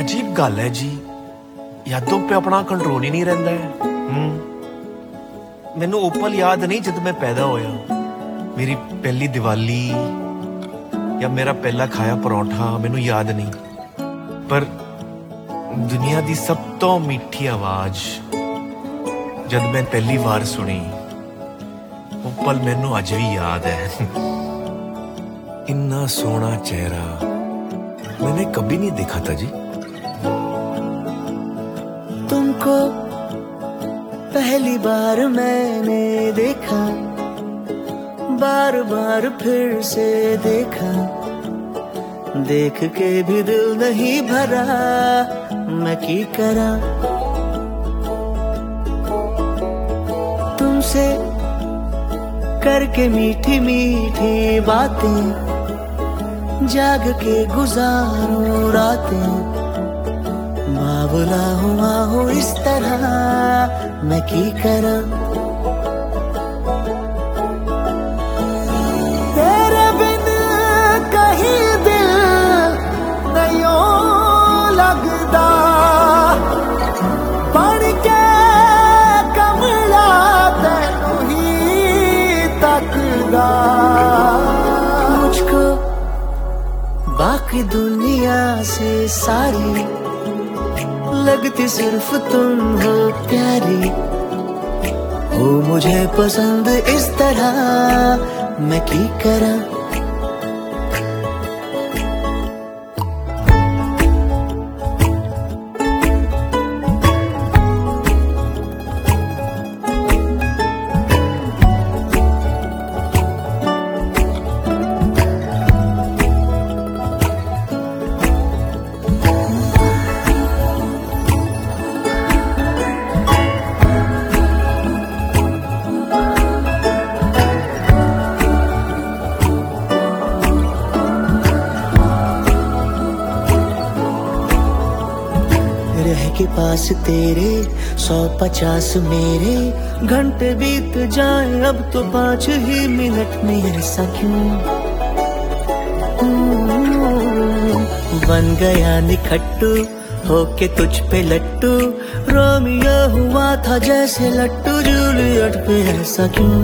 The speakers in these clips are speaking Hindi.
अजीब गल है जी, यादों पे अपना कंट्रोल ही नहीं रहिंदा है। मैनू ओपल याद नहीं जब मैं पैदा होया, मेरी पहली दिवाली या मेरा पहला खाया परौंठा मैनू याद नहीं, पर दुनिया दी सब तो मीठी आवाज जब मैं पहली बार सुनी वो पल मैनू अज भी याद है। इन्ना सोहना चेहरा मैंने कभी नहीं देखा था जी। तुमको पहली बार मैंने देखा, बार बार फिर से देखा, देख के भी दिल नहीं भरा, मैं की करा। तुमसे करके मीठी मीठी बातें, जाग के गुजारूं रातें, बावला हुआ हूँ इस तरह, मैं की करा। तेरे बिन कहीं दिल नहीं लगदा, पढ़ के कमला तैनू ही तकदा। मुझको बाकी दुनिया से सारी लगती सिर्फ तुम हो प्यारी, हो मुझे पसंद इस तरह, मैं की करा। रह के पास तेरे 150 मेरे, घंटे बीत जाए अब तो 5 ही मिनट में, ऐसा क्यों? बन गया निखट्टू होके तुझ पे लट्टू, रोमियो हुआ था जैसे लट्टू जूलियट पे, ऐसा क्यों?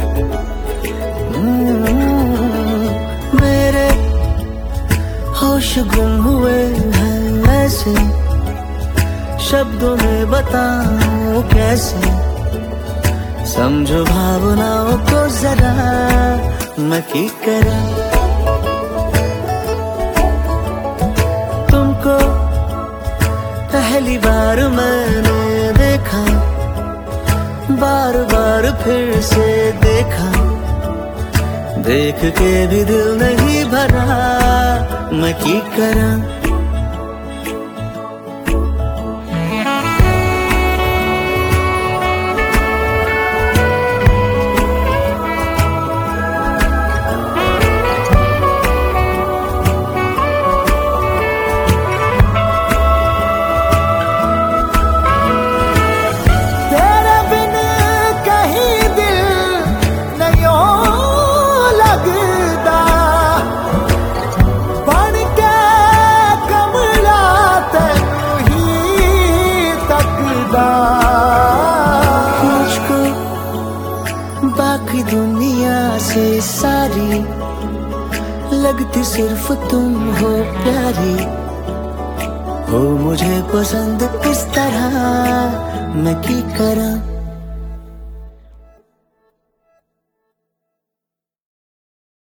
मेरे होश गुम हुए हैं ऐसे, शब्दों में बताऊं कैसे, समझो भावनाओं को जरा, मैं की करा। तुमको पहली बार मैंने देखा, बार बार फिर से देखा, देख के भी दिल नहीं भरा, मैं की करा। मुझको बाकी दुनिया से सारी लगती सिर्फ तुम हो प्यारी, हो मुझे पसंद इस तरह, मैं की करा।